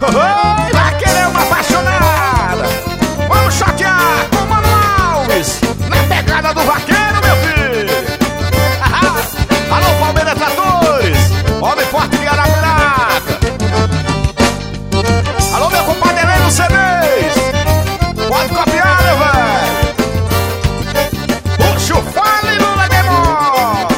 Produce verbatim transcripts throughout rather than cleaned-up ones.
Oi, vai querer uma apaixonada. Vamos chatear com o Mano Alves na pegada do vaqueiro, meu filho. Alô, Palmeiras Tratores, homem forte de Arapiraca. Alô, meu compadre Heleno C Ds, pode copiar, meu velho. Puxa o fale, Lula Demon.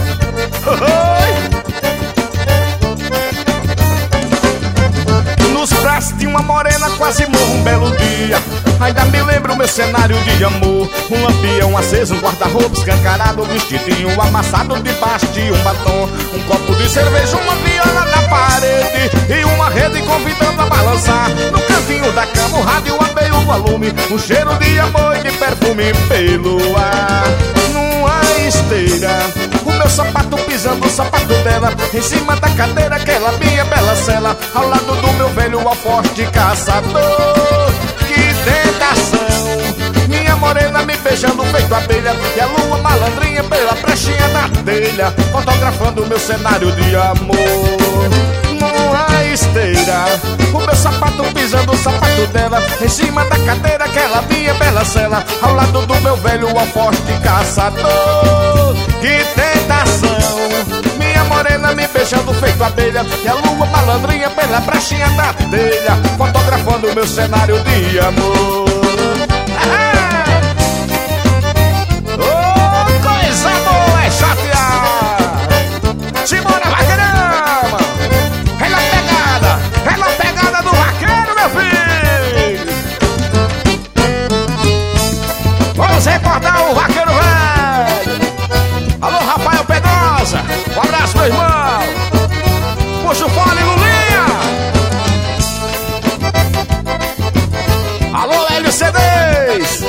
Nos braços de uma morena quase morro um belo dia. Ainda me lembro meu cenário de amor. Um lampião aceso, um guarda-roupa escancarado, um vestidinho amassado debaixo de um batom, um copo de cerveja, uma viola na parede e uma rede convidando a balançar. No cantinho da cama o rádio a meio volume, um cheiro de amor e de perfume pelo ar. Numa esteira, o meu sapato pisando o sapato dela, em cima da cadeira aquela minha bela cela, ao lado do meu velho alforje caçador. Que tentação, minha morena me beijando feito abelha, e a lua malandrinha pela brechinha da telha, fotografando o meu cenário de amor. Numa esteira, o meu sapato pisando o sapato dela, em cima da cadeira aquela minha bela cela, ao lado do meu velho alforje caçador. Que tentação, minha morena me beijando feito abelha, e a lua malandrinha pela brechinha da telha, fotografando o meu cenário de amor. Ah! Oh, coisa boa é chatear. Simbora, vaqueirama. É na pegada, é na pegada do vaqueiro, meu filho. Vamos recordar o vaqueiro velho. Alô, Rafael Pedrosa, um abraço, meu irmão. Puxa o fone, Lulinha. Alô, Hélio C Ds.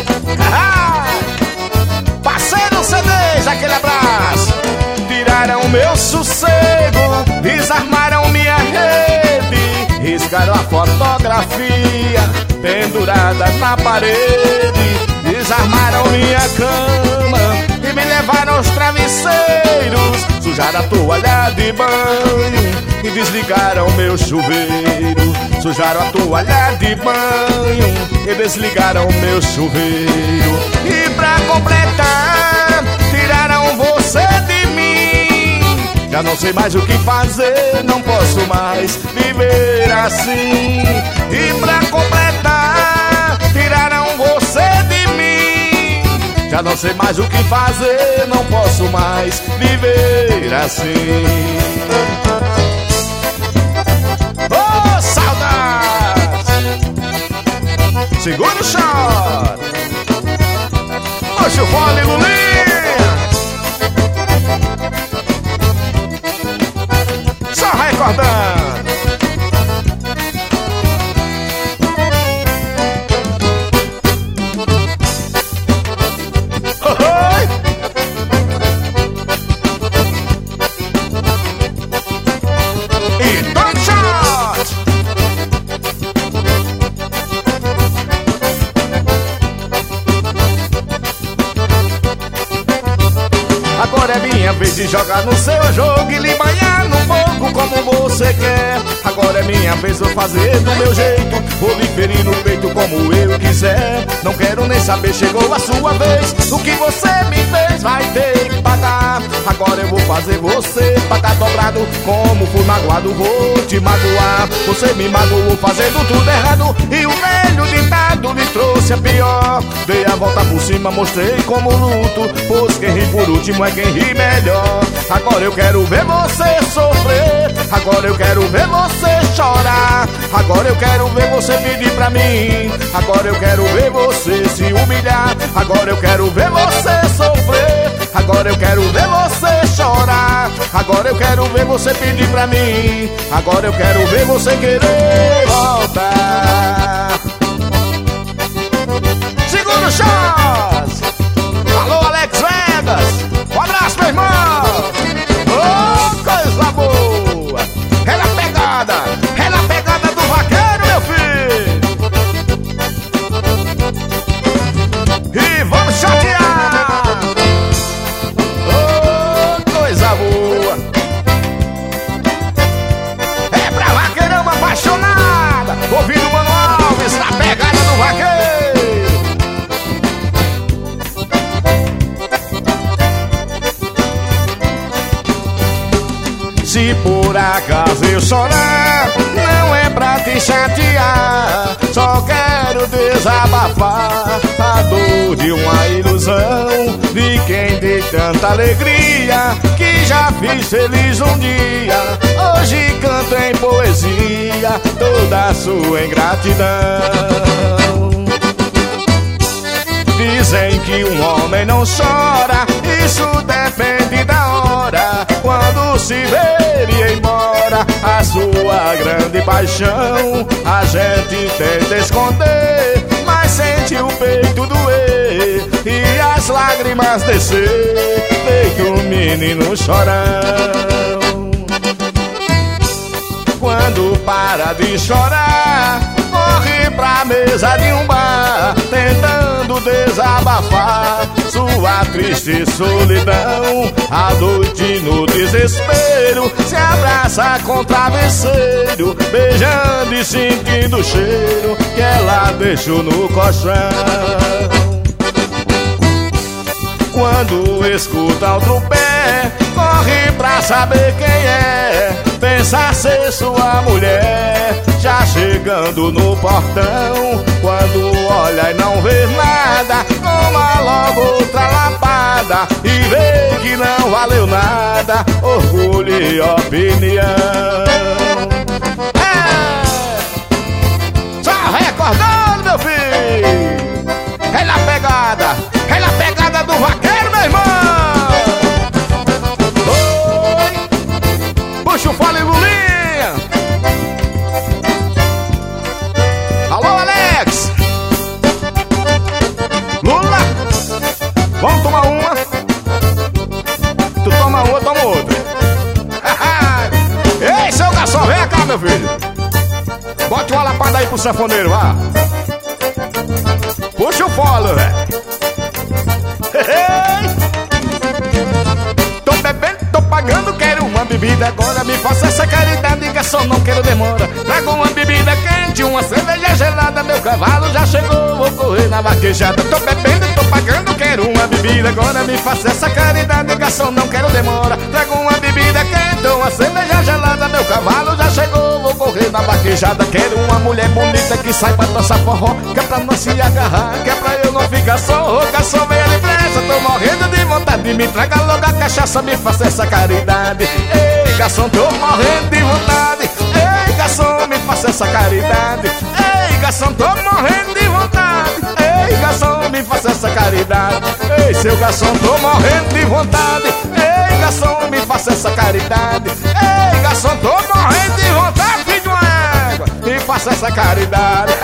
Parceiro C Ds, aquele abraço. Tiraram meu sossego, desarmaram minha rede, riscaram a fotografia pendurada na parede, desarmaram minha cama e me levaram aos travesseiros, sujaram a toalha de banho e desligaram meu chuveiro. Sujaram a toalha de banho e desligaram meu chuveiro. E pra completar, tiraram você de mim. Já não sei mais o que fazer, não posso mais viver assim. E pra completar, tiraram você de mim. Já não sei mais o que fazer, não posso mais viver assim. Oh, saudades! Segura o choro. Puxa o fone, Lulinha. Só recordando. Agora é minha vez de jogar no seu jogo e lhe banhar no fogo como você quer. Agora é minha vez de fazer do meu jeito, vou lhe ferir no peito como eu quiser. Não quero nem saber, chegou a sua vez. O que você me fez vai ter que pagar. Agora eu vou fazer você pagar dobrado. Como fui magoado, vou te magoar. Você me magoou fazendo tudo errado, e o velho ditado lhe trouxe a pior. Dei a volta por cima, mostrei como luto, pois quem ri por último é quem ri melhor. Agora eu quero ver você sofrer, agora eu quero ver você chorar, agora eu quero ver você pedir pra mim, agora eu quero ver você se humilhar, agora eu quero ver você sofrer, agora eu quero ver você chorar, agora eu quero ver você pedir pra mim, agora eu quero ver você querer voltar. Segura o chás. Alô, Alex Vegas, um abraço, meu irmão. Oh, coisa boa. É na pegada, é na pegada do vaqueiro, meu filho. E vamos chatear. Oh, coisa boa. É pra vaqueirama apaixonada. Se por acaso eu chorar, não é pra te chatear, só quero desabafar a dor de uma ilusão, de quem tem tanta alegria, que já fiz feliz um dia. Hoje canto em poesia toda a sua ingratidão. Dizem que um homem não chora, isso depende da hora, quando se ver ir embora a sua grande paixão. A gente tenta esconder, mas sente o peito doer e as lágrimas descer, feito um menino chorão. Quando para de chorar, corre pra mesa de um bar, tentando desabafar sua triste solidão. À noite no desespero, se abraça com travesseiro, beijando e sentindo o cheiro que ela deixou no colchão. Quando escuta outro pé, corre pra saber quem é, pensa ser sua mulher, já chegando no portão. Quando olha e não vê nada, toma logo outra lapada e vê que não valeu nada, orgulho e opinião. É! Só recordando, meu filho, é na pegada, é na pegada do vaqueiro, meu irmão. Oi, puxa o fole, Lulinha. Alô, Alex. Lula, vamos tomar uma. Tu toma uma, toma outra. Ei, seu garçom, vem cá, meu filho. Bote uma lapada aí pro sanfoneiro, vá. Puxa o fole, velho. Tô bebendo, tô pagando, quero uma bebida agora. Me faça essa caridade, garçom, não quero demora. Trago uma bebida quente, uma cerveja gelada. Meu cavalo já chegou, vou correr na vaquejada. Tô bebendo, tô pagando, quero uma bebida agora. Me faça essa caridade, garçom, não quero demora. Trago uma bebida quente, uma cerveja gelada. Meu cavalo já chegou, vou correr na vaquejada. Quero uma mulher bonita que saiba dançar forró, que é pra não se agarrar, que é pra eu não ficar só. Ô garçom, venha depressa, tô morrendo de vontade. Me traga logo a cachaça, me faça essa caridade. Ei, garçom, tô morrendo de vontade. Ei, garçom, me faça essa caridade. Ei, garçom, tô morrendo de vontade. Ei, garçom, me faça essa caridade. Ei, seu garçom, tô morrendo de vontade. Ei, garçom, me faça essa caridade. Ei, garçom, tô morrendo de vontade, filho de uma égua, me faça essa caridade.